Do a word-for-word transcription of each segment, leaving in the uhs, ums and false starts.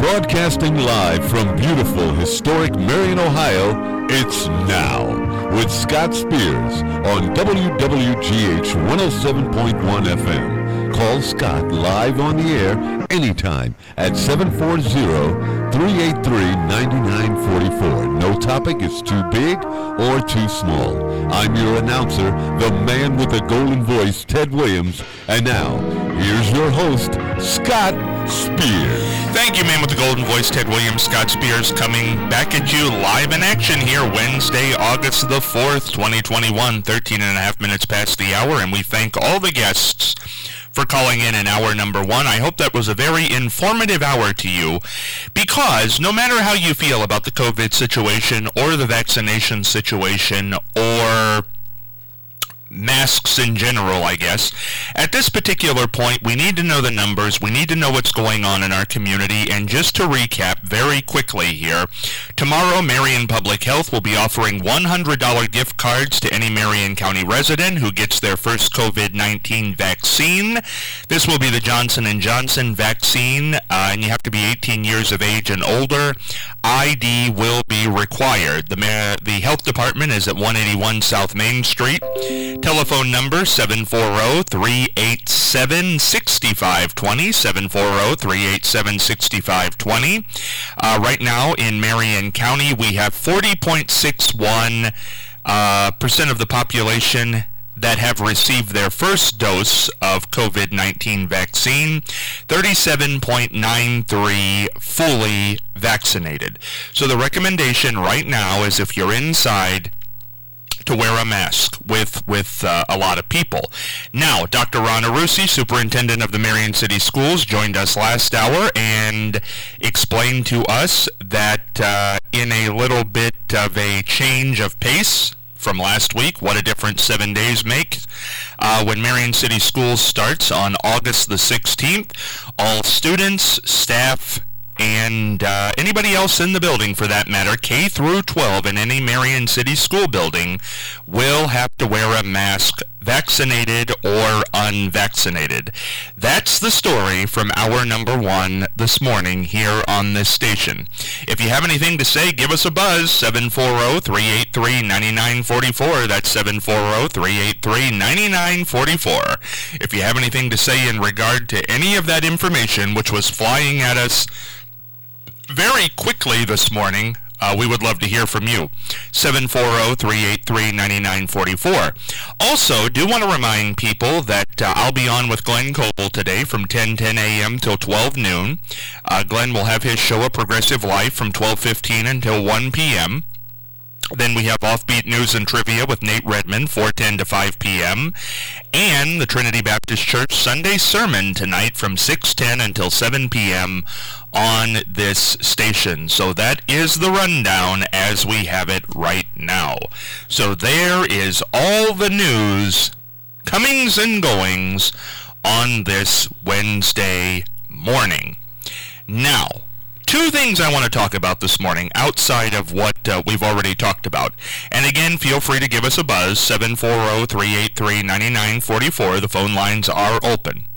Broadcasting live from beautiful, historic Marion, Ohio, it's Now with Scott Spears on W W G H one oh seven point one F M. Call Scott live on the air anytime at seven four zero, three eight three, nine nine four four. No topic is too big or too small. I'm your announcer, the man with the golden voice, Ted Williams. And now, here's your host, Scott Spears. Thank you, man with the golden voice, Ted Williams. Scott Spears coming back at you live in action here Wednesday, August the fourth, twenty twenty-one, thirteen and a half minutes past the hour, and we thank all the guests for calling in in hour number one. I hope that was a very informative hour to you, because no matter how you feel about the COVID situation or the vaccination situation or masks in general, I guess, at this particular point, we need to know the numbers, we need to know what's going on in our community, and just to recap very quickly here, tomorrow Marion Public Health will be offering one hundred dollars gift cards to any Marion County resident who gets their first COVID nineteen vaccine. This will be the Johnson and Johnson vaccine, uh, and you have to be eighteen years of age and older. I D will be required. The, Mar- the health department is at one eighty-one South Main Street. Telephone number seven four zero, three eight seven, six five two zero, seven four zero, three eight seven, six five two zero. Uh, right now in Marion County, we have forty point six one uh, percent of the population that have received their first dose of COVID nineteen vaccine, thirty-seven point nine three fully vaccinated. So the recommendation right now is if you're inside, to wear a mask with with uh, a lot of people. Now, Doctor Ron Arusi, Superintendent of the Marion City Schools, joined us last hour and explained to us that uh, in a little bit of a change of pace from last week, what a difference seven days make. Uh, when Marion City Schools starts on August the sixteenth, all students, staff, and uh, anybody else in the building, for that matter, K through twelve in any Marion City school building, will have to wear a mask, vaccinated or unvaccinated. That's the story from hour number one this morning here on this station. If you have anything to say, give us a buzz, seven four zero, three eight three, nine nine four four. That's seven four zero, three eight three, nine nine four four. If you have anything to say in regard to any of that information, which was flying at us very quickly this morning, uh, we would love to hear from you. seven four zero, three eight three, nine nine four four. Also, do want to remind people that uh, I'll be on with Glenn Coble today from ten ten a.m. till twelve noon. Uh, Glenn will have his show, A Progressive Life, from twelve fifteen until one p.m. Then we have Offbeat News and Trivia with Nate Redmond, four ten to five p.m. And the Trinity Baptist Church Sunday Sermon tonight from six ten until seven p.m. on this station. So that is the rundown as we have it right now. So there is all the news, comings and goings, on this Wednesday morning. Now, two things I want to talk about this morning outside of what uh, we've already talked about. And again, feel free to give us a buzz, seven four zero, three eight three, nine nine four four. The phone lines are open.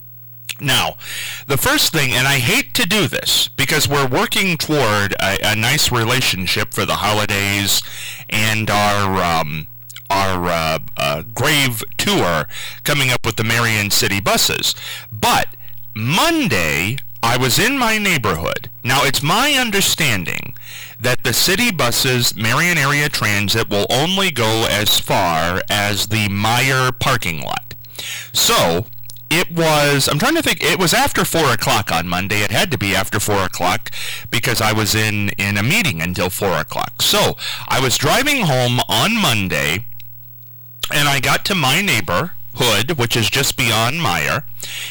Now, the first thing, and I hate to do this, because we're working toward a, a nice relationship for the holidays and our um, our uh, uh, grave tour coming up with the Marion City buses. But Monday, I was in my neighborhood. Now, it's my understanding that the city buses, Marion Area Transit, will only go as far as the Meyer parking lot. So, it was, I'm trying to think, it was after four o'clock on Monday. It had to be after four o'clock because I was in, in a meeting until four o'clock. So, I was driving home on Monday, and I got to my neighborhood, which is just beyond Meyer,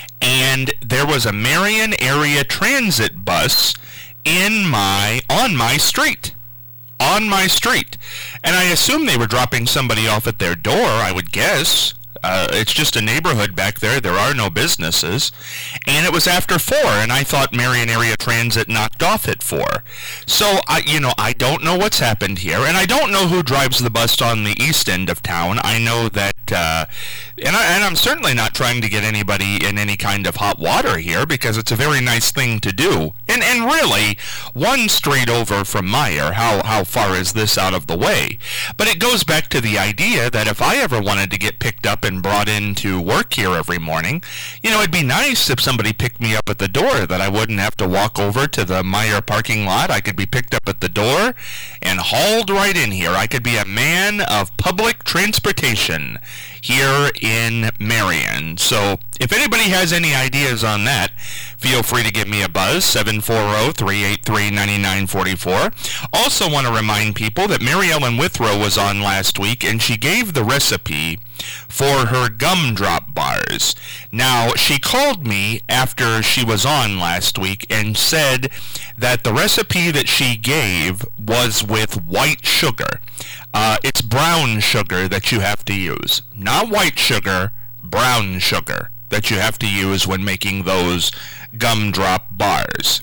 and there was a Marion Area Transit bus in my, on my street. On my street. And I assume they were dropping somebody off at their door, I would guess. Uh, it's just a neighborhood back there. There are no businesses. And it was after four, and I thought Marion Area Transit knocked off at four. So, I, you know, I don't know what's happened here, and I don't know who drives the bus on the east end of town. I know that uh, and, I, and I'm certainly not trying to get anybody in any kind of hot water here, because it's a very nice thing to do. And and really, one street over from Meijer, how, how far is this out of the way? But it goes back to the idea that if I ever wanted to get picked up and brought in to work here every morning, you know, it'd be nice if somebody picked me up at the door, that I wouldn't have to walk over to the Meijer parking lot. I could be picked up at the door and hauled right in here. I could be a man of public transportation here in Marion. So if anybody has any ideas on that, feel free to give me a buzz, seven four zero, three eight three, nine nine four four. Also want to remind people that Mary Ellen Withrow was on last week, and she gave the recipe for her gumdrop bars. Now, she called me after she was on last week and said that the recipe that she gave was with white sugar. Uh, it's brown sugar that you have to use. Not white sugar, brown sugar that you have to use when making those gumdrop bars.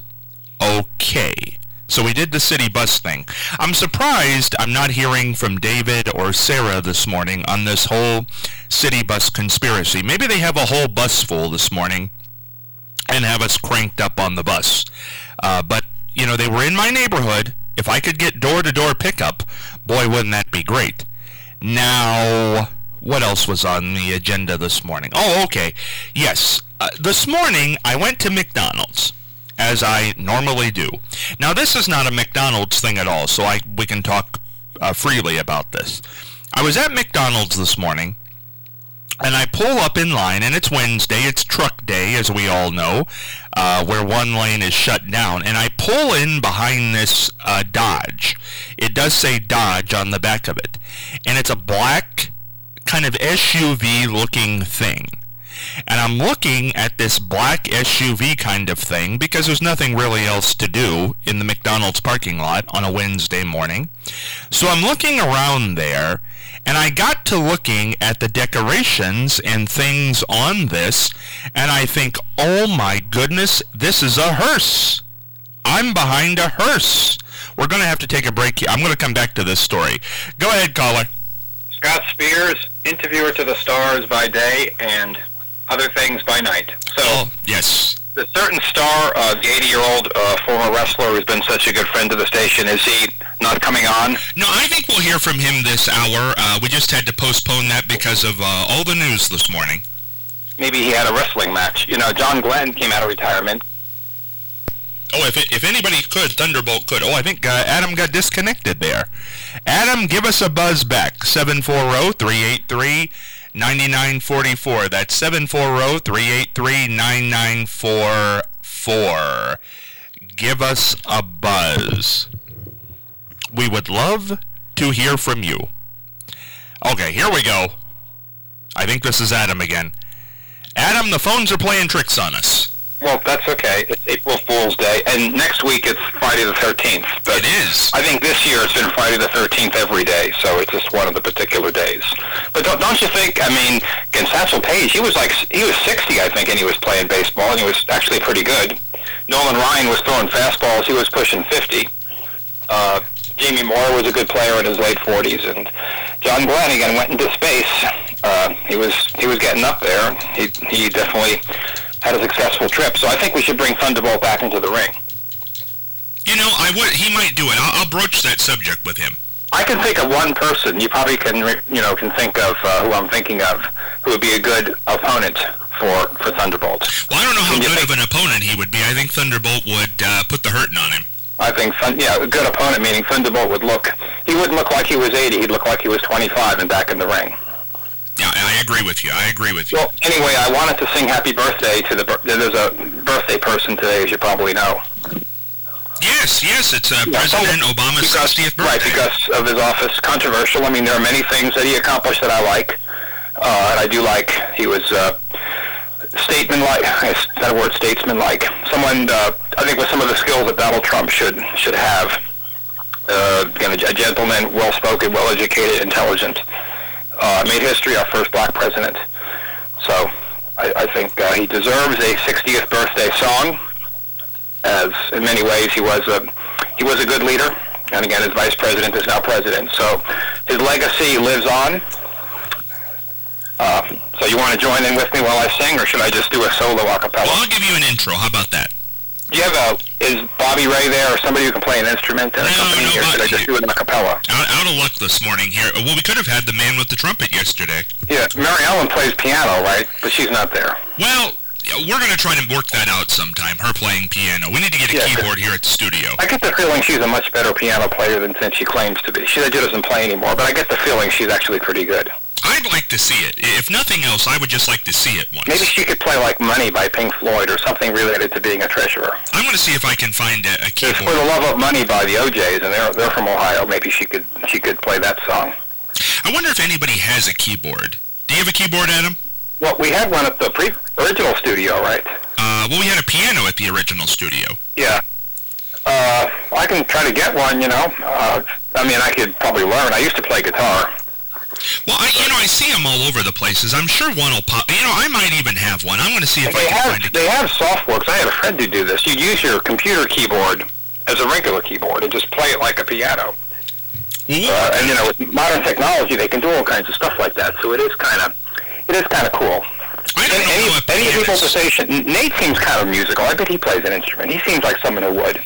Okay. So we did the city bus thing. I'm surprised I'm not hearing from David or Sarah this morning on this whole city bus conspiracy. Maybe they have a whole bus full this morning and have us cranked up on the bus. Uh, but, you know, they were in my neighborhood. If I could get door-to-door pickup, boy, wouldn't that be great. Now, what else was on the agenda this morning? Oh, okay. Yes. Uh, this morning, I went to McDonald's, as I normally do. Now, this is not a McDonald's thing at all, so I we can talk uh, freely about this. I was at McDonald's this morning, and I pull up in line, and it's Wednesday, it's truck day, as we all know, uh, where one lane is shut down, and I pull in behind this uh, Dodge. It does say Dodge on the back of it, and it's a black kind of S U V-looking thing. And I'm looking at this black S U V kind of thing because there's nothing really else to do in the McDonald's parking lot on a Wednesday morning. So I'm looking around there, and I got to looking at the decorations and things on this, and I think, oh my goodness, this is a hearse. I'm behind a hearse. We're going to have to take a break here. I'm going to come back to this story. Go ahead, caller. Scott Spears, interviewer to the stars by day and other things by night. So, oh, yes. The certain star, uh, the eighty-year-old uh, former wrestler who's been such a good friend to the station, is he not coming on? No, I think we'll hear from him this hour. Uh, we just had to postpone that because of uh, all the news this morning. Maybe he had a wrestling match. You know, John Glenn came out of retirement. Oh, if it, if anybody could, Thunderbolt could. Oh, I think uh, Adam got disconnected there. Adam, give us a buzz back. seven four zero, three eight three, nine nine four four. That's seven four zero, three eight three, nine nine four four. Give us a buzz. We would love to hear from you. Okay, here we go. I think this is Adam again. Adam, the phones are playing tricks on us. Well, that's okay. It's April Fool's Day, and next week it's Friday the thirteenth. But it is. I think this year it's been Friday the thirteenth every day, so it's just one of the particular days. But don't, don't you think, I mean, Satchel Paige, he was like, he was sixty, I think, and he was playing baseball, and he was actually pretty good. Nolan Ryan was throwing fastballs. He was pushing fifty. Uh, Jamie Moore was a good player in his late forties, and John Glenn, again, went into space. Uh, he was he was getting up there. He he definitely had a successful trip. So I think we should bring Thunderbolt back into the ring. You know, I would. He might do it. I'll, I'll broach that subject with him. I can think of one person. You probably can, you know, can think of uh, who I'm thinking of, who would be a good opponent for, for Thunderbolt. Well, I don't know how can good think, of an opponent he would be. I think Thunderbolt would uh, put the hurting on him. I think, yeah, a good opponent, meaning Thunderbolt would look, he wouldn't look like he was eighty. He'd look like he was twenty-five and back in the ring. Yeah, I agree with you. I agree with you. Well, anyway, I wanted to sing happy birthday to the, there's a birthday person today, as you probably know. Yes, yes, it's uh, yeah, President so, Obama's because, sixtieth birthday. Right, because of his office. Controversial. I mean, there are many things that he accomplished that I like. Uh, and I do like, he was uh, statesman-like, is that a word, statesman-like? Someone, uh, I think with some of the skills that Donald Trump should should have. Uh, again, a gentleman, well-spoken, well-educated, intelligent. Uh, made history, our first black president. So I, I think uh, he deserves a sixtieth birthday song, as in many ways he was a he was a good leader, and again, his vice president is now president. So his legacy lives on. Uh, so you want to join in with me while I sing, or should I just do a solo a cappella? Well, I'll give you an intro. How about that? Do you have a, is Bobby Ray there, or somebody who can play an instrument in no, a company, no, or should I just do it in a cappella? Out, out of luck this morning here. Well, we could have had the man with the trumpet yesterday. Yeah, Mary Ellen plays piano, right? But she's not there. Well, we're going to try to work that out sometime, her playing piano. We need to get a yeah, keyboard here at the studio. I get the feeling she's a much better piano player than since she claims to be. She doesn't play anymore, but I get the feeling she's actually pretty good. I'd like to see it. If nothing else, I would just like to see it once. Maybe she could play like Money by Pink Floyd or something related to being a treasurer. I'm going to see if I can find a, a keyboard. It's For the Love of Money by the O Js, and they're they're from Ohio. Maybe she could she could play that song. I wonder if anybody has a keyboard. Do you have a keyboard, Adam? Well, we had one at the pre- original studio, right? Uh, well, we had a piano at the original studio. Yeah. Uh, I can try to get one, you know. Uh, I mean, I could probably learn. I used to play guitar. Well, I, you know, I see them all over the places. I'm sure one will pop. You know, I might even have one. I'm going to see if they I can have, find it. They have Softworks. I had a friend who do this. You use your computer keyboard as a regular keyboard and just play it like a piano. Uh, and, you know, with modern technology, they can do all kinds of stuff like that. So it is kind of, it is kind of cool. I don't any, know any people at the station, Nate seems kind of musical. I bet he plays an instrument. He seems like someone who would.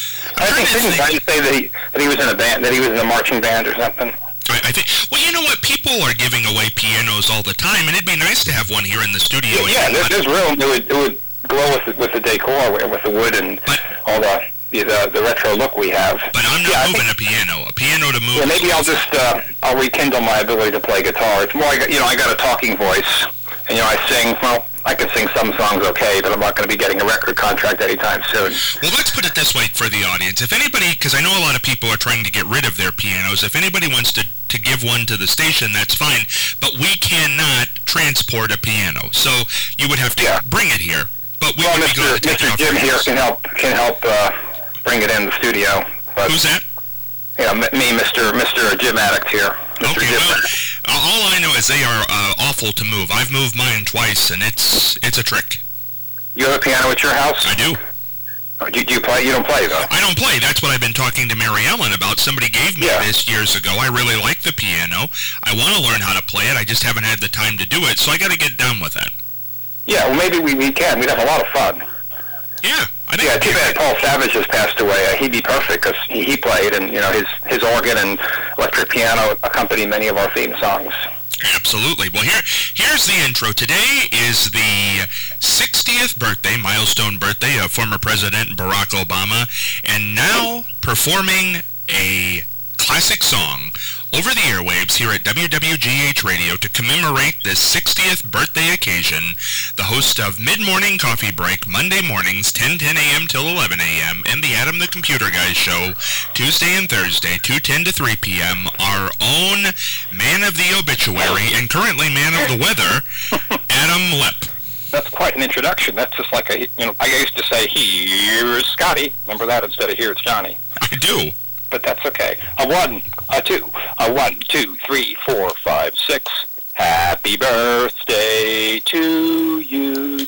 I think didn't I say that he, that he was in a band, that he was in a marching band or something? I, I think. Well, you know what? People are giving away pianos all the time, and it'd be nice to have one here in the studio. Yeah, yeah there's, there's room. It would, it would glow with the, with the decor, with the wood and but, all the, the the retro look we have. But I'm not yeah, moving think, a piano. A piano to move. Yeah, maybe I'll just uh, I'll rekindle my ability to play guitar. It's more like, you know, I got a talking voice, and you know I sing. Well, I can sing some songs okay, but I'm not going to be getting a record contract anytime soon. Well, let's put it this way for the audience. If anybody, because I know a lot of people are trying to get rid of their pianos, if anybody wants to, to give one to the station, that's fine, but we cannot transport a piano. So you would have to yeah. bring it here. But we well, would Mister be glad to take Mister it off Jim here can help, can help uh, bring it in the studio. But, Who's that? Yeah, me, Mister Mister Jim Addict here. Mister Okay, Jim well, Addict. all I know is they are uh, awful to move. I've moved mine twice, and it's it's a trick. You have a piano at your house? I do. Oh, do, do you play? You don't play, though. I don't play. That's what I've been talking to Mary Ellen about. Somebody gave me yeah. this years ago. I really like the piano. I want to learn how to play it. I just haven't had the time to do it, so I got to get down with that. Yeah, well, maybe we, we can. We'd have a lot of fun. Yeah. I think yeah, too bad Paul Savage just passed away. Uh, he'd be perfect because he, he played, and you know his his organ and electric piano accompany many of our theme songs. Absolutely. Well, here here's the intro. Today is the sixtieth birthday, milestone birthday of former President Barack Obama, and now performing a classic song over the airwaves here at W W G H Radio to commemorate this sixtieth birthday occasion, the host of Mid-Morning Coffee Break, Monday mornings, ten ten a.m. till eleven a.m., and the Adam the Computer Guy Show, Tuesday and Thursday, two ten to three p.m., our own man of the obituary and currently man of the weather, Adam Lepp. That's quite an introduction. That's just like a, you know, I used to say, here's Scotty. Remember that instead of here's Johnny. I do. But that's okay. A one, a two, a one, two, three, four, five, six. Happy birthday to you.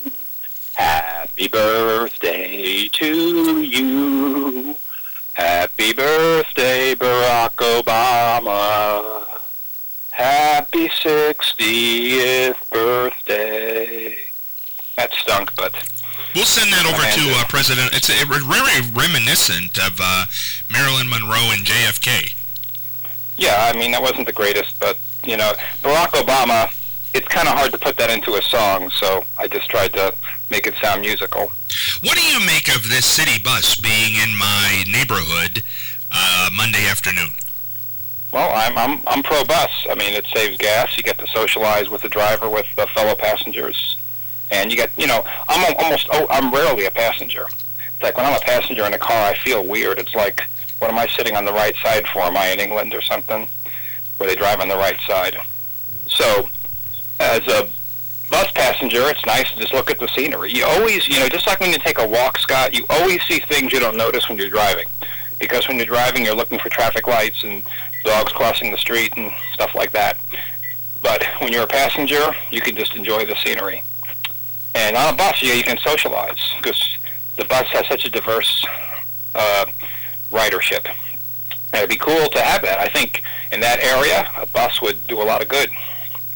Happy birthday to you. Happy birthday, Barack Obama. Happy sixtieth birthday. That stunk, but... We'll send that over to uh, President. It's a, very reminiscent of uh, Marilyn Monroe and J F K. Yeah, I mean, that wasn't the greatest, but, you know, Barack Obama, it's kind of hard to put that into a song, so I just tried to make it sound musical. What do you make of this city bus being in my neighborhood uh, Monday afternoon? Well, I'm I'm I'm pro-bus. I mean, it saves gas. You get to socialize with the driver, with the fellow passengers. And you get, you know, I'm almost, oh, I'm rarely a passenger. It's like when I'm a passenger in a car, I feel weird. It's like, what am I sitting on the right side for? Am I in England or something? Where they drive on the right side. So, as a bus passenger, it's nice to just look at the scenery. You always, you know, just like when you take a walk, Scott, you always see things you don't notice when you're driving. Because when you're driving, you're looking for traffic lights and dogs crossing the street and stuff like that. But when you're a passenger, you can just enjoy the scenery. And on a bus, yeah, you can socialize because the bus has such a diverse uh, ridership. And it'd be cool to have that. I think in that area, a bus would do a lot of good.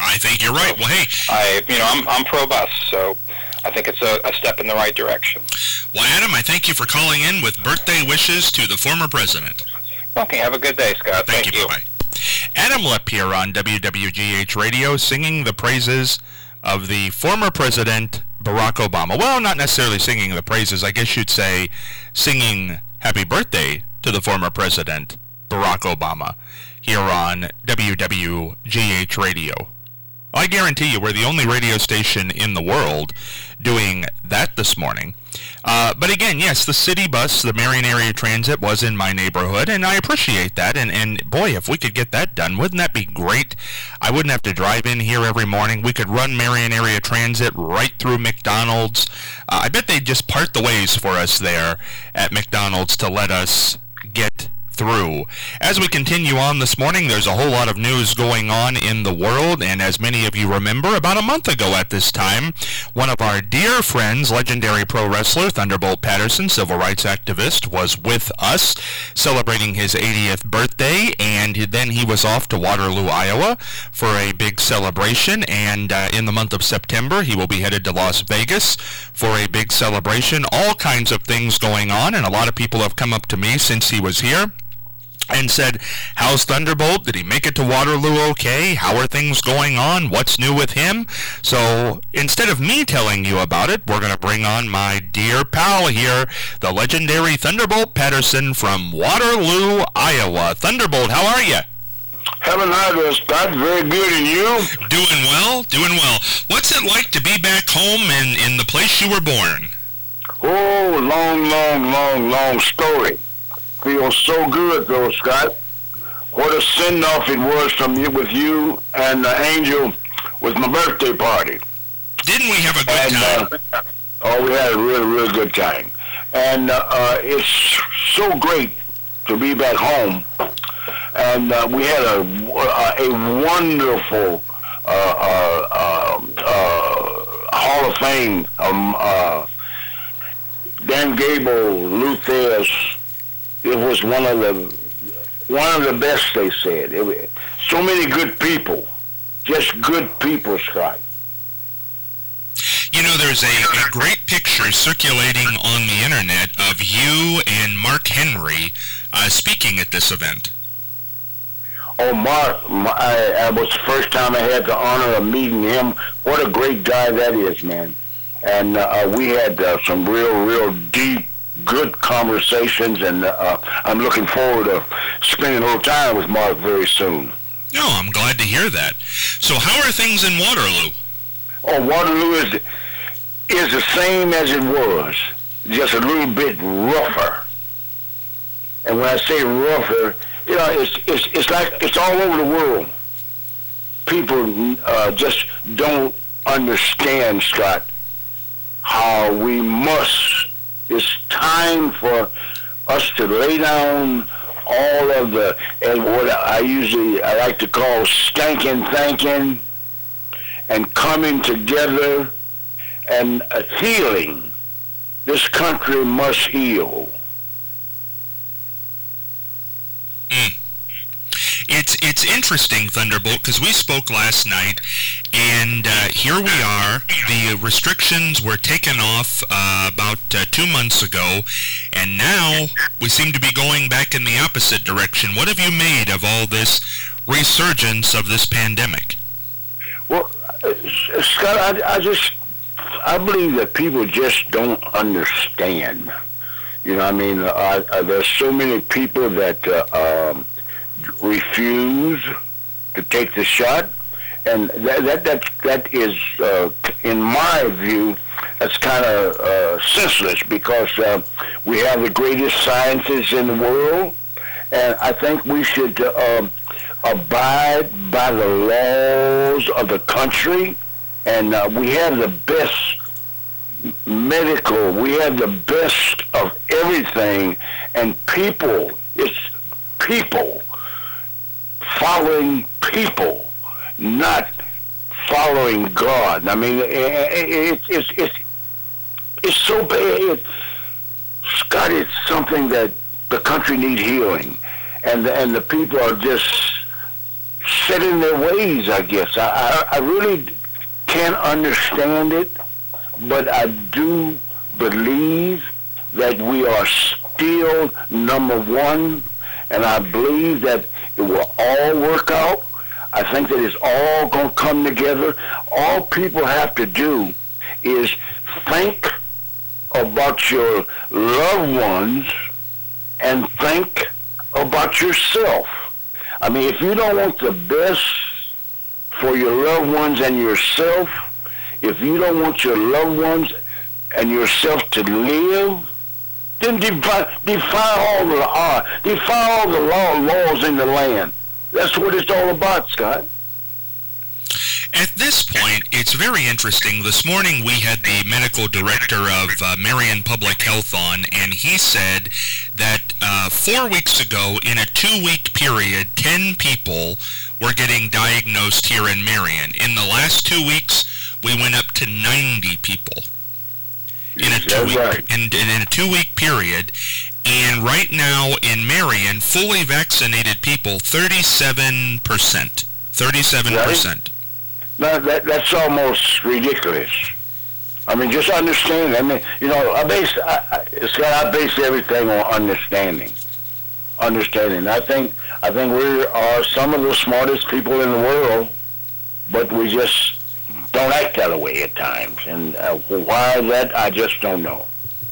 I think you're right. Well, hey, I, you know, I'm I'm pro-bus, so I think it's a, a step in the right direction. Well, Adam, I thank you for calling in with birthday wishes to the former president. Okay, have a good day, Scott. Thank, Thank you. you. Bye-bye. Adam Lepp here on W W G H Radio, singing the praises of the former president, Barack Obama. Well, not necessarily singing the praises. I guess you'd say singing happy birthday to the former president, Barack Obama, here on W W G H Radio. I guarantee you we're the only radio station in the world doing that this morning. Uh, but again, yes, the city bus, the Marion Area Transit, was in my neighborhood, and I appreciate that. And, and boy, if we could get that done, wouldn't that be great? I wouldn't have to drive in here every morning. We could run Marion Area Transit right through McDonald's. Uh, I bet they'd just part the ways for us there at McDonald's to let us get through. As we continue on this morning, there's a whole lot of news going on in the world, and as many of you remember, about a month ago at this time, one of our dear friends, legendary pro wrestler Thunderbolt Patterson, civil rights activist, was with us celebrating his eightieth birthday, and then he was off to Waterloo, Iowa for a big celebration, and uh, in the month of September he will be headed to Las Vegas for a big celebration. All kinds of things going on, and a lot of people have come up to me since he was here and said, how's Thunderbolt? Did he make it to Waterloo okay? How are things going on? What's new with him? So instead of me telling you about it, we're going to bring on my dear pal here, the legendary Thunderbolt Patterson from Waterloo, Iowa. Thunderbolt, how are you? Heaven hi, Scott. Very good, and you? Doing well, doing well. What's it like to be back home in, in the place you were born? Oh, long, long, long, long story. Feels so good, though, Scott. What a send-off it was from you with you and the Angel with my birthday party. Didn't we have a good and, time? Uh, oh, we had a really, really good time. And uh, uh, it's so great to be back home. And uh, we had a, a wonderful uh, uh, uh, uh, Hall of Fame. Um, uh, Dan Gable, Lou Thesz. It was one of the one of the best, they said. It, so many good people, just good people, Scott. You know, there's a, a great picture circulating on the internet of you and Mark Henry uh, speaking at this event. Oh, Mark, I, I was the first time I had the honor of meeting him. What a great guy that is, man. And uh, we had uh, some real, real deep, good conversations, and uh, I'm looking forward to spending a little time with Mark very soon. No, I'm glad to hear that. So how are things in Waterloo? Oh, Waterloo is is the same as it was, just a little bit rougher. And when I say rougher, you know, it's it's it's like it's all over the world. People uh, just don't understand, Scott, how we must. It's time for us to lay down all of the, and what I usually, I like to call stinking thinking, and coming together and uh, healing. This country must heal. Mm. It's it's interesting, Thunderbolt, because we spoke last night, and uh, here we are. The restrictions were taken off uh, about uh, two months ago, and now we seem to be going back in the opposite direction. What have you made of all this resurgence of this pandemic? Well, uh, Scott, I, I just, I believe that people just don't understand. You know, I mean, uh, uh, there's so many people that uh, um, refuse to take the shot, and that that that, that is, uh, in my view, that's kind of uh, senseless, because uh, we have the greatest scientists in the world, and I think we should uh, abide by the laws of the country, and uh, we have the best medical, we have the best of everything, and people, it's people following people, not following God. I mean, it's it's it's it's so bad, Scott. It's something that the country needs healing, and the, and the people are just set in their ways, I guess. I, I, I really can't understand it, but I do believe that we are still number one, and I believe that it will all work out. I think that it's all going to come together. All people have to do is think about your loved ones and think about yourself. I mean, if you don't want the best for your loved ones and yourself, if you don't want your loved ones and yourself to live, then defy, defy all the uh, defy all the law laws in the land. That's what it's all about, Scott. At this point, it's very interesting. This morning we had the medical director of uh, Marion Public Health on, and he said that uh, four weeks ago, in a two-week period, ten people were getting diagnosed here in Marion. In the last two weeks, we went up to ninety people in a two-week right. in, in a two-week period. And right now in Marion, fully vaccinated people, thirty-seven percent. thirty-seven percent. Right. No, that, that's almost ridiculous. I mean, just understand. I mean, you know, I base, I, I, Scott, I base everything on understanding. Understanding. I think, I think we are some of the smartest people in the world, but we just don't act that way at times. And uh, why that, I just don't know.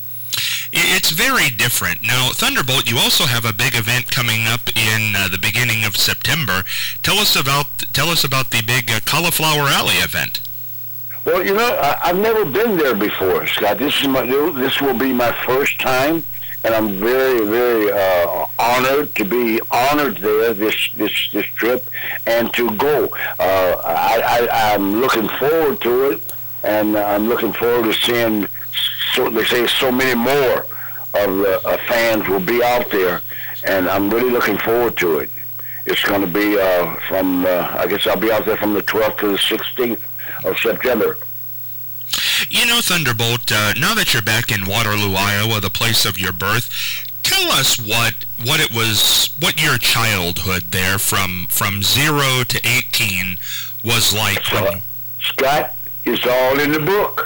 It's very different. Now, Thunderbolt, you also have a big event coming up in uh, the beginning of September. Tell us about tell us about the big uh, Cauliflower Alley event. Well, you know, I, I've never been there before, Scott. This is my this will be my first time, and I'm very, very uh, honored to be honored there this this this trip and to go. Uh, I, I I'm looking forward to it, and I'm looking forward to seeing. So they say so many more of the uh, fans will be out there, and I'm really looking forward to it. It's going to be uh, from, uh, I guess I'll be out there from the twelfth to the sixteenth of September. You know, Thunderbolt, uh, now that you're back in Waterloo, Iowa, the place of your birth, tell us what what it was, what your childhood there from from zero to eighteen was like. So, Scott, it's all in the book.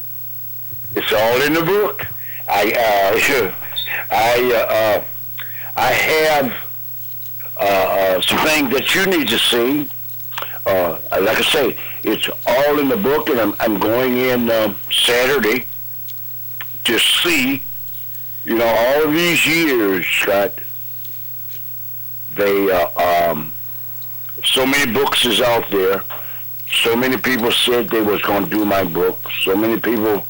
It's all in the book. I uh, I uh, uh, I have uh, uh, some things that you need to see. Uh, like I say, it's all in the book, and I'm I'm going in uh, Saturday to see. You know, all of these years, Scott. They uh, um, so many books is out there. So many people said they was going to do my book. So many people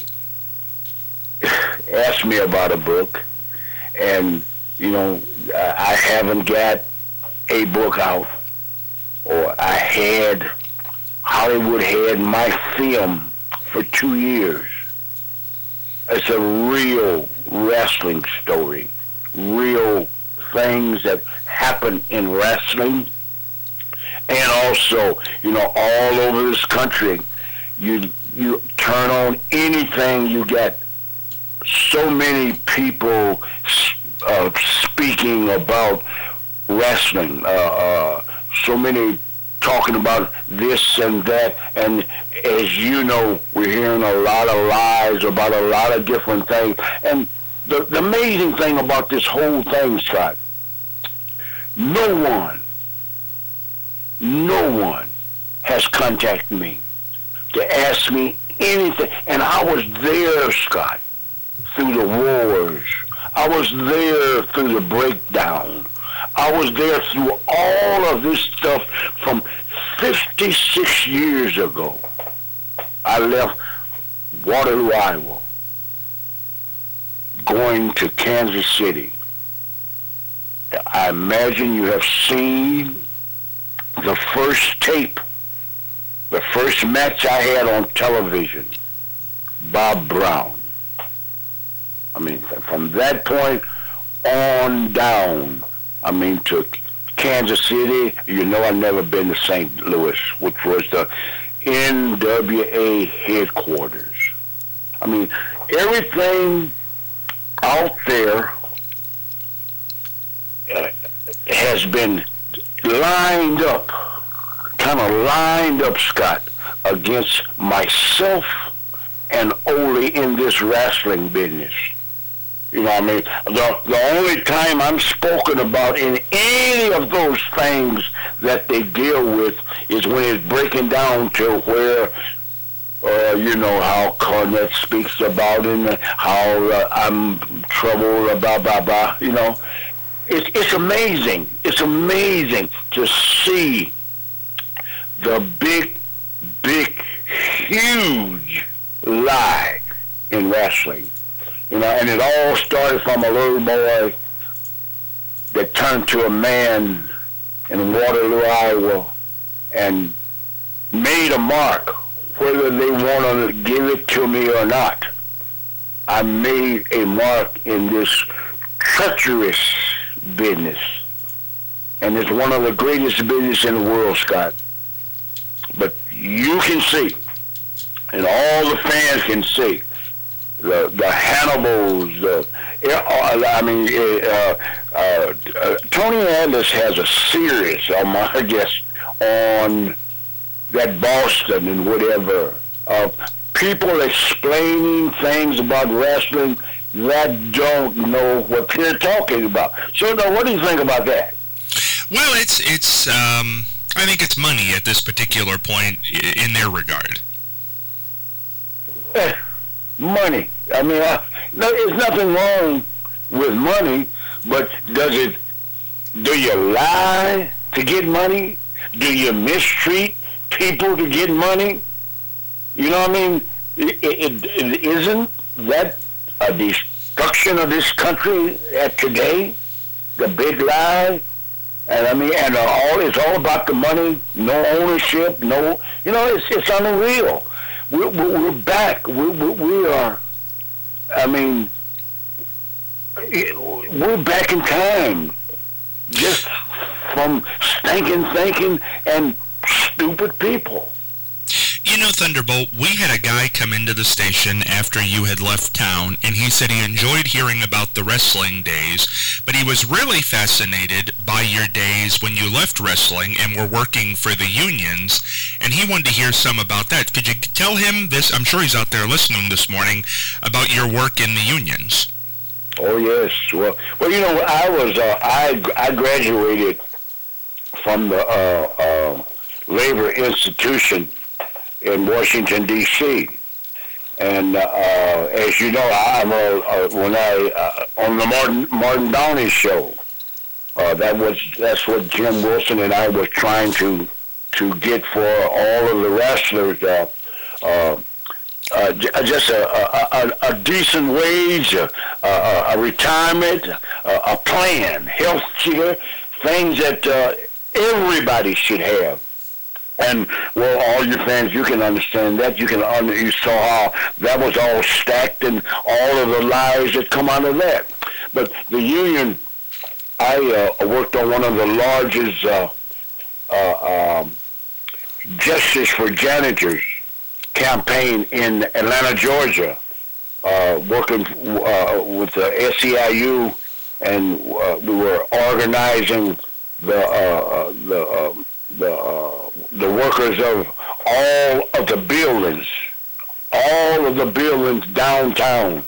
asked me about a book, and you know, I haven't got a book out, or I had Hollywood had my film for two years. It's a real wrestling story, real things that happen in wrestling, and also, you know, all over this country, you you turn on anything, you get so many people uh, speaking about wrestling, uh, uh, so many talking about this and that, and as you know, we're hearing a lot of lies about a lot of different things. And the, the amazing thing about this whole thing, Scott, no one, no one has contacted me to ask me anything, and I was there, Scott, through the wars. I was there through the breakdown. I was there through all of this stuff from fifty-six years ago. I left Waterloo, Iowa, going to Kansas City. I imagine you have seen the first tape, the first match I had on television, Bob Brown. I mean, from that point on down, I mean, to Kansas City, you know, I've never been to Saint Louis, which was the N W A headquarters. I mean, everything out there uh, has been lined up, kind of lined up, Scott, against myself and Ole in this wrestling business. You know what I mean? The, the only time I'm spoken about in any of those things that they deal with is when it's breaking down to where, uh, you know, how Cornette speaks about it, how uh, I'm trouble, blah, blah, blah, you know. It's, it's amazing. It's amazing to see the big, big, huge lie in wrestling. You know, and it all started from a little boy that turned to a man in Waterloo, Iowa, and made a mark, whether they want to give it to me or not. I made a mark in this treacherous business, and it's one of the greatest business in the world, Scott. But you can see, and all the fans can see, the the Hannibals, the I mean, uh, uh, uh, Tony Atlas has a series, um, I guess, on that Boston and whatever, uh, people explaining things about wrestling that don't know what they're talking about. So, now, what do you think about that? Well, it's it's. Um, I think it's money at this particular point in their regard. Eh, money. I mean, uh, no, there's nothing wrong with money, but does it? Do you lie to get money? Do you mistreat people to get money? You know what I mean? It, it, it isn't that a destruction of this country at today? The big lie. And I mean, and all it's all about the money, no ownership, no, you know, it's it's unreal. We're, we're back. We we are. I mean, we're back in time, just from stinking thinking and stupid people. You know, Thunderbolt, we had a guy come into the station after you had left town, and he said he enjoyed hearing about the wrestling days, but he was really fascinated by your days when you left wrestling and were working for the unions, and he wanted to hear some about that. Could you tell him this? I'm sure he's out there listening this morning about your work in the unions. Oh, yes. Well, well, you know, I was, uh, I, I graduated from the uh, uh, Labor Institution in Washington, D C And uh, uh, as you know, I'm a, uh, when I uh, on the Martin Martin Downey show, uh, that was that's what Jim Wilson and I was trying to to get for all of the wrestlers. Uh, uh, uh, just a, a, a, a decent wage, a, a, a retirement, a, a plan, health care, things that uh, everybody should have. And, well, all your fans, you can understand that. You can under, you saw how that was all stacked and all of the lies that come out of that. But the union, I uh, worked on one of the largest uh, uh, um, Justice for Janitors campaign in Atlanta, Georgia, uh, working uh, with the S E I U, and uh, we were organizing the uh, the uh, the uh, the workers of all of the buildings, all of the buildings downtown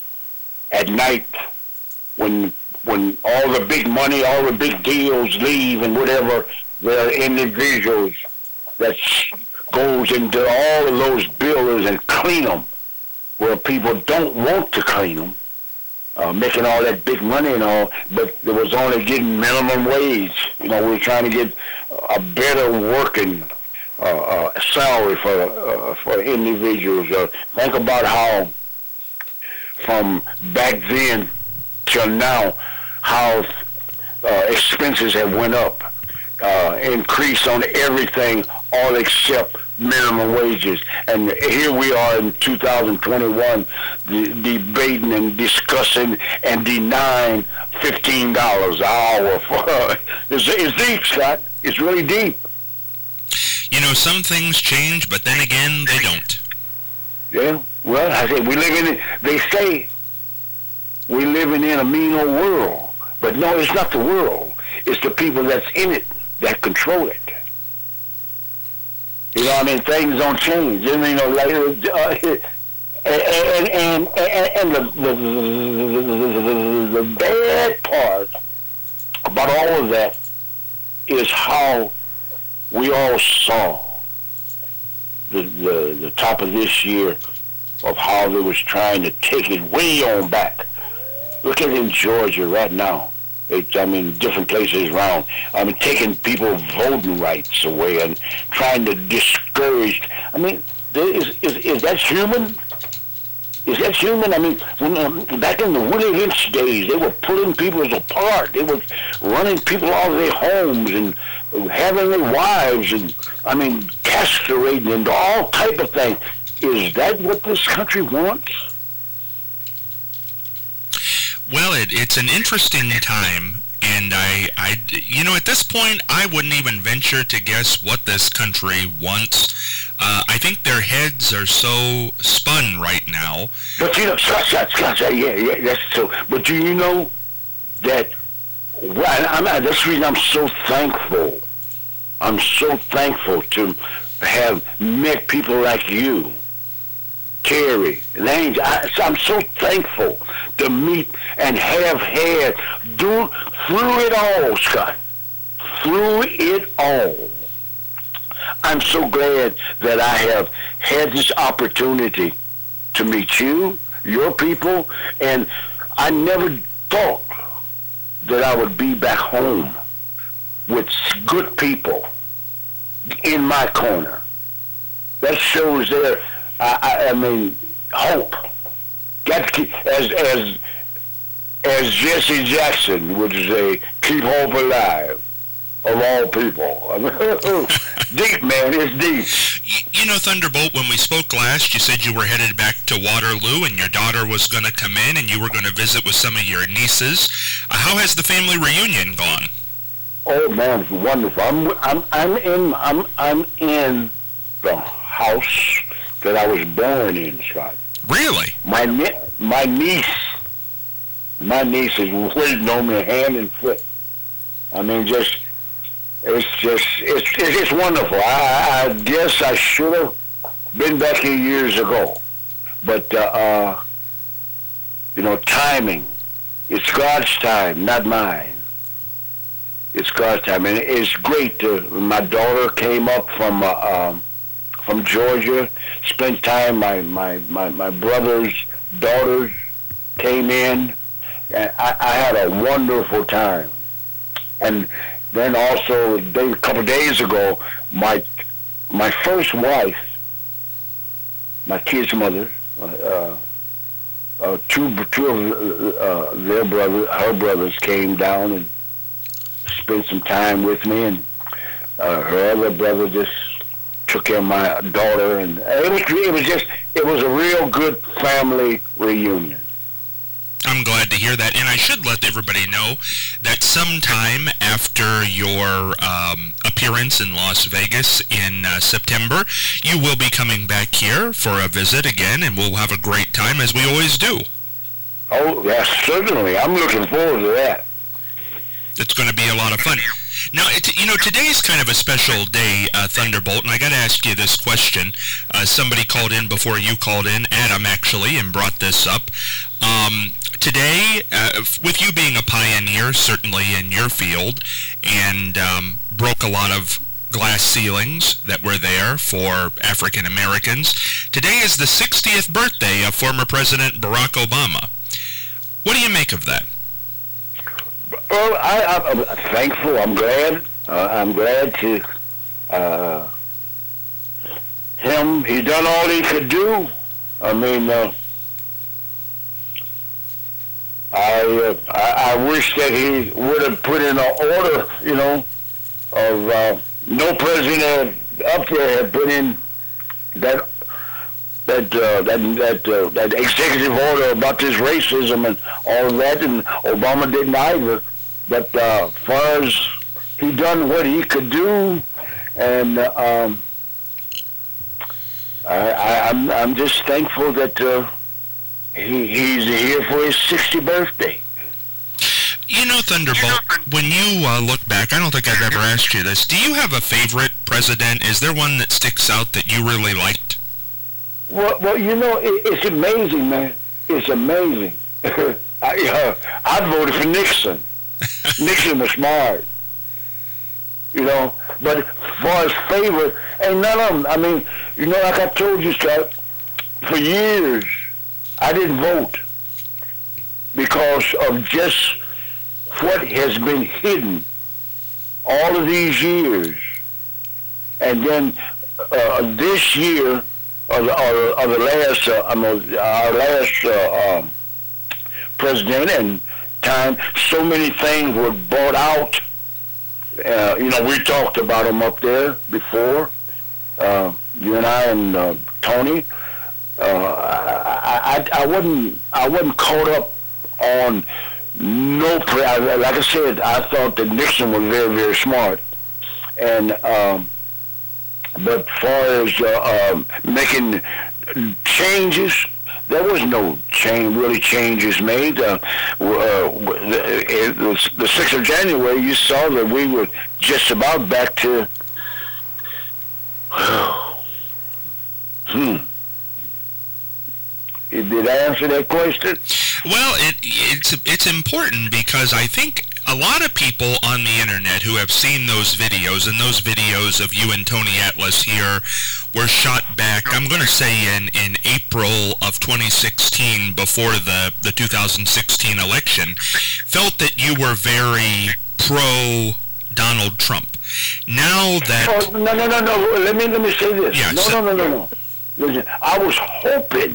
at night when when all the big money, all the big deals leave and whatever, there are individuals that goes into all of those buildings and clean them where people don't want to clean them, uh, making all that big money and all, but there was only getting minimum wage. You know, we were trying to get a better working uh, uh, salary for uh, for individuals. Uh, think about how from back then till now, how uh, expenses have went up, uh, increased on everything, all except minimum wages. And here we are in two thousand twenty-one, de- debating and discussing and denying fifteen dollars an hour. For, it's, it's deep, Scott. It's really deep. You know, some things change, but then again, they don't. Yeah, well, I say we live in, they say we're living in a mean old world. But no, it's not the world. It's the people that's in it that control it. You know, I mean, things don't change. You know, like, uh, and and and, and the, the, the the bad part about all of that is how we all saw the the, the top of this year of how they was trying to take it way on back. Look at it in Georgia right now. It, I mean, different places around. I mean, taking people voting rights away and trying to discourage. I mean, is is, is that human? Is that human? I mean, when, um, back in the Willie Lynch days, they were pulling people apart. They were running people out of their homes and having their wives and, I mean, castrating and all type of things. Is that what this country wants? Well, it, it's an interesting time, and I, I, you know, at this point, I wouldn't even venture to guess what this country wants. Uh, I think their heads are so spun right now. But you know, Scott, Scott, Scott, yeah, yeah, that's so. But do you know that? Well, I'm, I'm, that's the reason I'm so thankful. I'm so thankful to have met people like you. Terry, Lange, I, I'm so thankful to meet and have had do, through it all, Scott. Through it all. I'm so glad that I have had this opportunity to meet you, your people, and I never thought that I would be back home with good people in my corner. That shows there. I, I, I mean, hope. Got to keep, as as as Jesse Jackson would say, keep hope alive. Of all people. Deep, man, it's deep. You know, Thunderbolt, when we spoke last, you said you were headed back to Waterloo and your daughter was going to come in and you were going to visit with some of your nieces. Uh, how has the family reunion gone? Oh man, it's wonderful. I'm I'm I'm in I'm I'm in the house that I was born in, Scott. Really? My ne- my niece, my niece is waiting on me hand and foot. I mean, just it's just it's it's just wonderful. I, I guess I should have been back here years ago, but uh, uh, you know, timing. It's God's time, not mine. It's God's time, and it's great. To, my daughter came up from uh, um, from Georgia, spent time. My, my, my, my brother's daughters came in, and I, I had a wonderful time. And then also, a couple of days ago, my my first wife, my kid's mother, uh, uh, two two of uh, their brothers, her brothers, came down and spent some time with me, and uh, her other brother just took care of my daughter, and it was it was just it was a real good family reunion. I'm glad to hear that, and I should let everybody know that sometime after your um, appearance in Las Vegas in uh, September, you will be coming back here for a visit again, and we'll have a great time, as we always do. Oh, yes, certainly. I'm looking forward to that. It's going to be a lot of fun. Now, it's, you know, today is kind of a special day, uh, Thunderbolt, and I got to ask you this question. Uh, somebody called in before you called in, Adam actually, and brought this up. Um, today, uh, with you being a pioneer, certainly in your field, and um, broke a lot of glass ceilings that were there for African Americans, today is the sixtieth birthday of former President Barack Obama. What do you make of that? Well, I, I'm thankful. I'm glad. Uh, I'm glad to uh, him. He done all he could do. I mean, uh, I, uh, I I wish that he would have put in an order, you know, of uh, no president up there had put in that that uh, that that uh, that executive order about this racism and all of that, and Obama didn't either. But uh, as far as he done what he could do, and uh, um, I, I, I'm I'm just thankful that uh, he he's here for his sixtieth birthday. You know, Thunderbolt, when you uh, look back, I don't think I've ever asked you this. Do you have a favorite president? Is there one that sticks out that you really liked? Well, well you know, it, it's amazing, man. It's amazing. I, uh, I voted for Nixon. Nixon was smart. You know, but as far as favorite, ain't none of them. I mean, you know, like I told you, Scott, for years, I didn't vote because of just what has been hidden all of these years. And then uh, this year, or, or, or the last, uh, I mean, our last uh, um, president and time, so many things were bought out. Uh, you know, we talked about them up there before, uh, you and I and uh, Tony. Uh, I, I, I wasn't, I wasn't caught up on no. Pre- like I said, I thought that Nixon was very, very smart, and um, but as far as uh, um, making changes, there was no change, really changes made. Uh, uh, the, the sixth of January, you saw that we were just about back to. hmm. Did I answer that question? Well, it, it's it's important because I think a lot of people on the internet who have seen those videos, and those videos of you and Tony Atlas here were shot back, I'm going to say in, in April of twenty sixteen, before the, the two thousand sixteen election, felt that you were very pro Donald Trump. Now that... Oh, no, no, no, no. Let me, let me say this. Yeah, no, so, no, no, no, no. Listen, I was hoping,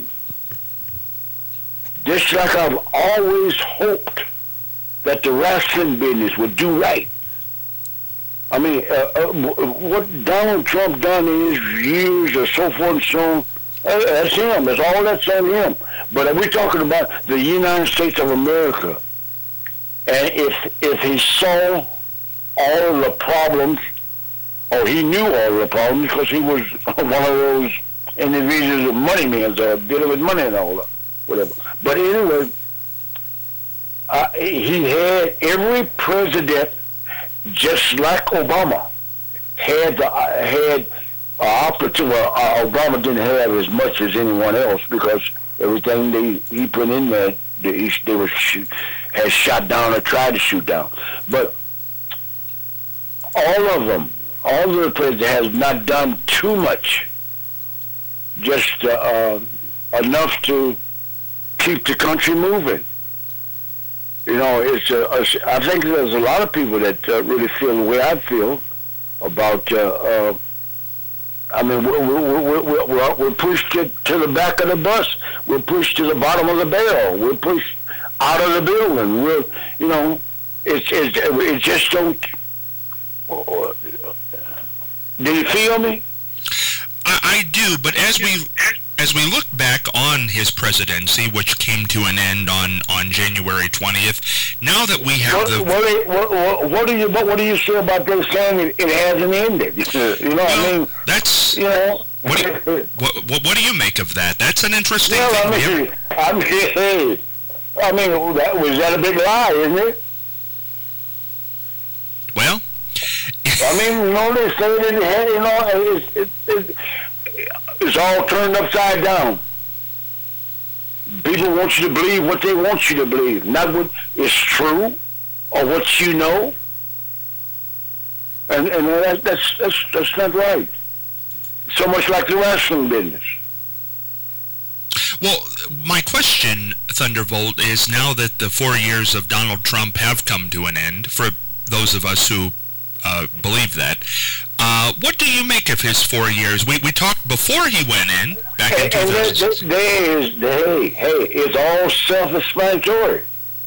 just like I've always hoped, that the wrestling business would do right. I mean, uh, uh, what Donald Trump done in his years or so forth and so on, uh, that's him. That's all that's on him. But we're talking about the United States of America. And if if he saw all of the problems, or he knew all of the problems because he was one of those individuals, money men, uh, dealing with money and all that, whatever. But anyway, Uh, he had every president, just like Obama, had the, uh, had uh, opportunity. Well, uh, Obama didn't have as much as anyone else because everything they he put in there, they, they were shoot, had shot down or tried to shoot down. But all of them, all of the presidents has not done too much, just uh, uh, enough to keep the country moving. You know, it's. Uh, I think there's a lot of people that uh, really feel the way I feel about. Uh, uh, I mean, we're, we're, we're, we're, we're pushed to, to the back of the bus. We're pushed to the bottom of the barrel. We're pushed out of the building. We're, you know, it's it's it just don't. Uh, do you feel me? I, I do, but as we. As we look back on his presidency, which came to an end on, on January twentieth, now that we have what, the... What, what, what, what, do you, what, what do you say about them saying it, it hasn't ended? You know, well, I mean... That's... You know... What do you, what, what, what do you make of that? That's an interesting well, thing. I mean, I mean, hey, I mean, that, was that a big lie, isn't it? Well... I mean, you know, they say that it had, you know, it's, it, it, it's all turned upside down. People want you to believe what they want you to believe, not what is true or what you know. And and that, that's that's that's not right. So much like the wrestling business. Well, my question, Thunderbolt, is now that the four years of Donald Trump have come to an end, for those of us who uh, believe that, uh, what do you make of his four years? We we talked before he went in, back in two thousand six. And there is, hey, hey, it's all self-explanatory.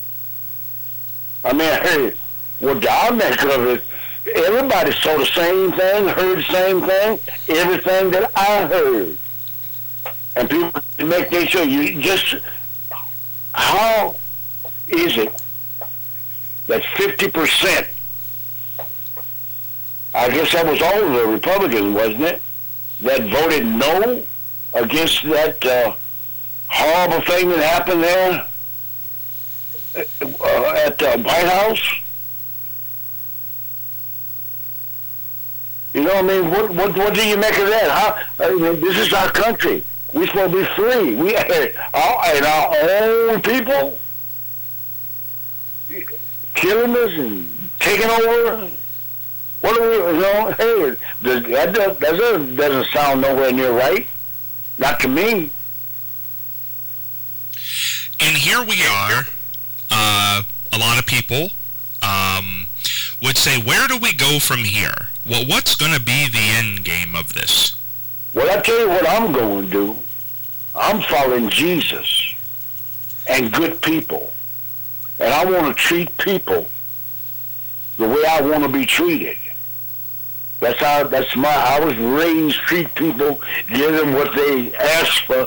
I mean, hey, what I make of it, everybody saw the same thing, heard the same thing, everything that I heard. And people make their show. You just, how is it that fifty percent, I guess that was all of the Republicans, wasn't it, that voted no against that uh, horrible thing that happened there uh, at the White House. You know what I mean? What what what do you make of that? How, I mean, this is our country. We're supposed to be free. We our, and our own people killing us and taking over. What do we? You know? Hey, that does, that doesn't, doesn't sound nowhere near right. Not to me. And here we are. Uh, a lot of people um, would say, "Where do we go from here? Well, what's going to be the end game of this?" Well, I tell you what I'm going to do. I'm following Jesus and good people. And I want to treat people the way I want to be treated. That's how, that's my, I was raised, treat people, give them what they ask for.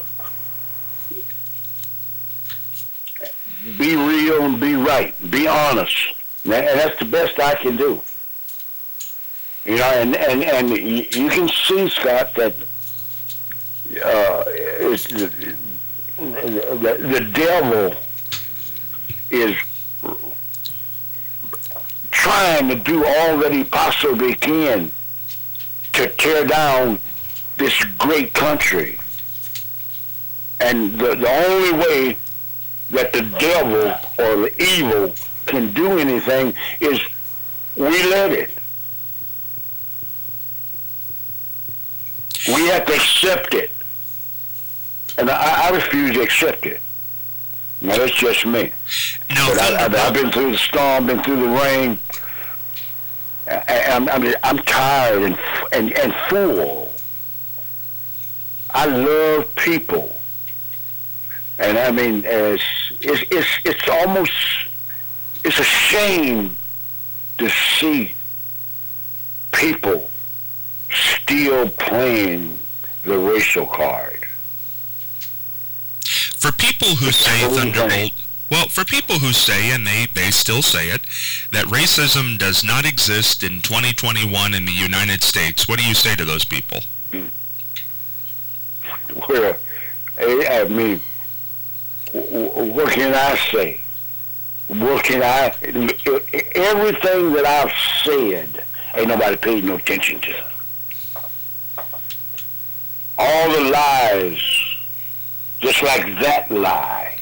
Be real and be right. Be honest. And that's the best I can do. You know, and, and, and you can see, Scott, that uh, it's, the, the, the devil is trying to do all that he possibly can to tear down this great country. And the, the only way that the devil or the evil can do anything is we let it. We have to accept it. And I, I refuse to accept it. Now, that's just me. No, but I, I, I've been through the storm, been through the rain. I, I'm, I'm, I'm tired and, and, and full. I love people. And I mean, it's, it's, it's, it's almost, it's a shame to see people still playing the racial card. For people who say, Thunderbolt, well, for people who say, and they, they still say it, that racism does not exist in twenty twenty-one in the United States, what do you say to those people? Well, I mean, what can I say? What can I, everything that I've said, ain't nobody paid no attention to. All the lies, just like that lie,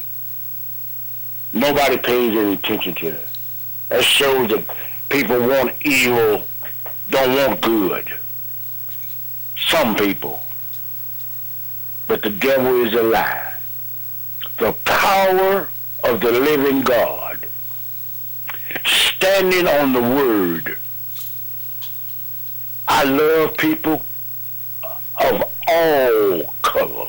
nobody pays any attention to it. That shows that people want evil, don't want good. Some people. But the devil is a lie. The power of the living God, standing on the word. I love people of all colors.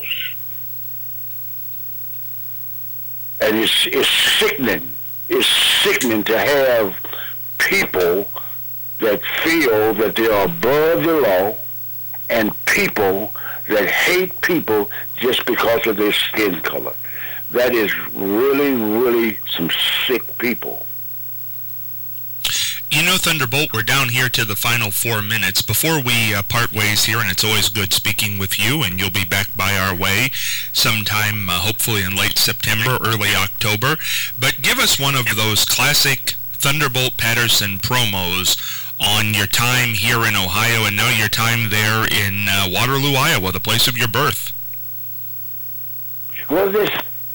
And it's, it's sickening. It's sickening to have people that feel that they are above the law and people that hate people just because of their skin color. That is really, really some sick people. You know, Thunderbolt, we're down here to the final four minutes. Before we uh, part ways here, and it's always good speaking with you, and you'll be back by our way sometime, uh, hopefully in late September, early October. But give us one of those classic Thunderbolt Patterson promos on your time here in Ohio and now your time there in uh, Waterloo, Iowa, the place of your birth. Well, this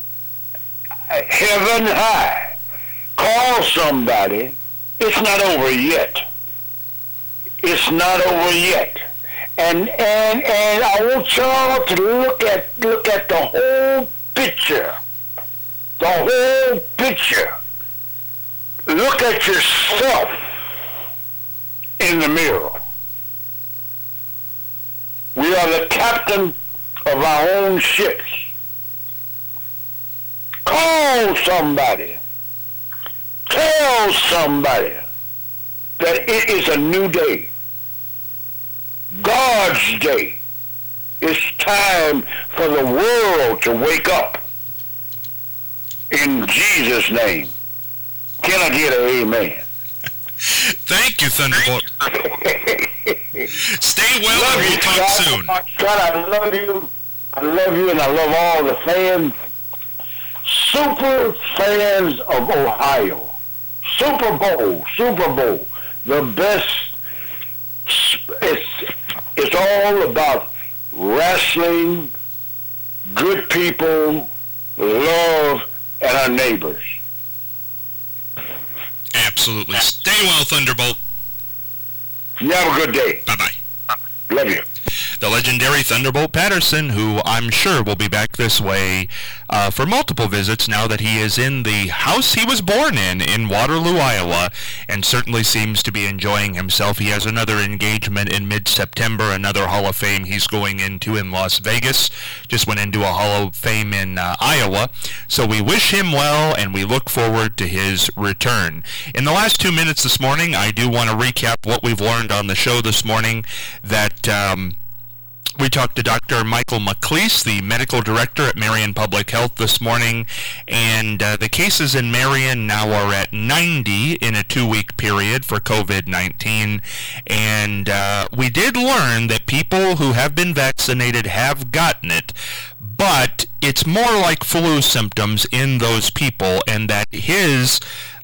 heaven high, call somebody. It's not over yet. It's not over yet. And and and I want y'all to look at look at the whole picture. The whole picture. Look at yourself in the mirror. We are the captain of our own ships. Call somebody. Tell somebody that it is a new day. God's day. It's time for the world to wake up. In Jesus' name. Can I get an amen? Thank you, Thunderbolt. Stay well and we'll talk soon. God, I love you. I love you and I love all the fans. super fans of Ohio. Super Bowl, Super Bowl, the best. It's it's all about wrestling, good people, love, and our neighbors. Absolutely. Stay well, Thunderbolt. You have a good day. Bye-bye. Love you. The legendary Thunderbolt Patterson, who I'm sure will be back this way uh, for multiple visits now that he is in the house he was born in, in Waterloo, Iowa, and certainly seems to be enjoying himself. He has another engagement in mid-September, another Hall of Fame he's going into in Las Vegas. Just went into a Hall of Fame in uh, Iowa. So we wish him well, and we look forward to his return. In the last two minutes this morning, I do want to recap what we've learned on the show this morning, that... Um, We talked to Doctor Michael McLeese, the medical director at Marion Public Health this morning, and uh, the cases in Marion now are at ninety in a two-week period for covid nineteen, and uh, we did learn that people who have been vaccinated have gotten it, but it's more like flu symptoms in those people, and that his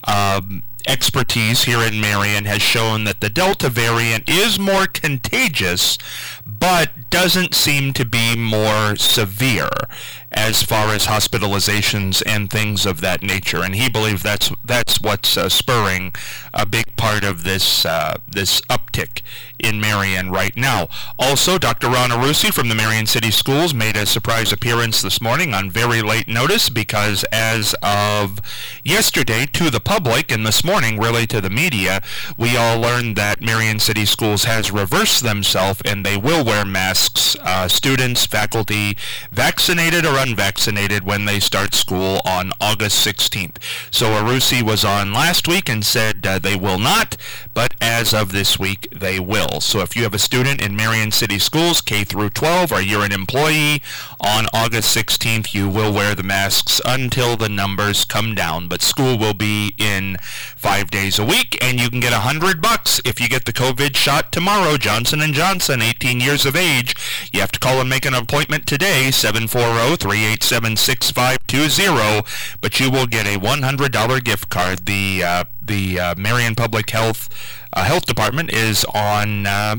um, expertise here in Marion has shown that the Delta variant is more contagious, but doesn't seem to be more severe as far as hospitalizations and things of that nature. And he believes that's that's what's uh, spurring a big part of this uh, this uptick in Marion right now. Also, Doctor Ron Arrusi from the Marion City Schools made a surprise appearance this morning on very late notice, because as of yesterday to the public, and this morning really to the media, we all learned that Marion City Schools has reversed themselves and they will wear masks, uh, students, faculty, vaccinated or unvaccinated, when they start school on August sixteenth. So Arrusi was on last week and said uh, they will not, but as of this week, they will. So if you have a student in Marion City Schools, K through twelve, or you're an employee, on August sixteenth, you will wear the masks until the numbers come down. But school will be in five days a week, and you can get a hundred bucks if you get the COVID shot tomorrow. Johnson and Johnson, eighteen years of age. You have to call and make an appointment today, seven four zero, three eight seven, six five two zero, but you will get a one hundred dollars gift card. The uh, the uh, Marion Public Health uh, Health Department is on uh,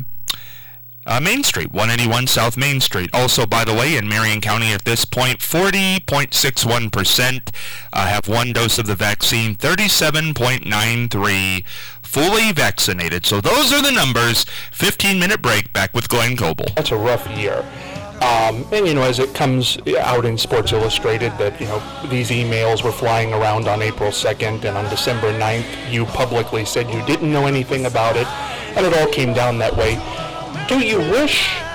uh, Main Street, one eighty-one South Main Street. Also, by the way, in Marion County at this point, forty point six one percent uh, have one dose of the vaccine, thirty-seven point nine three fully vaccinated. So those are the numbers. fifteen minute break, back with Glenn Coble. That's a rough year. Um, and, you know, as it comes out in Sports Illustrated that, you know, these emails were flying around on April second, and on December ninth, you publicly said you didn't know anything about it, and it all came down that way. Do you wish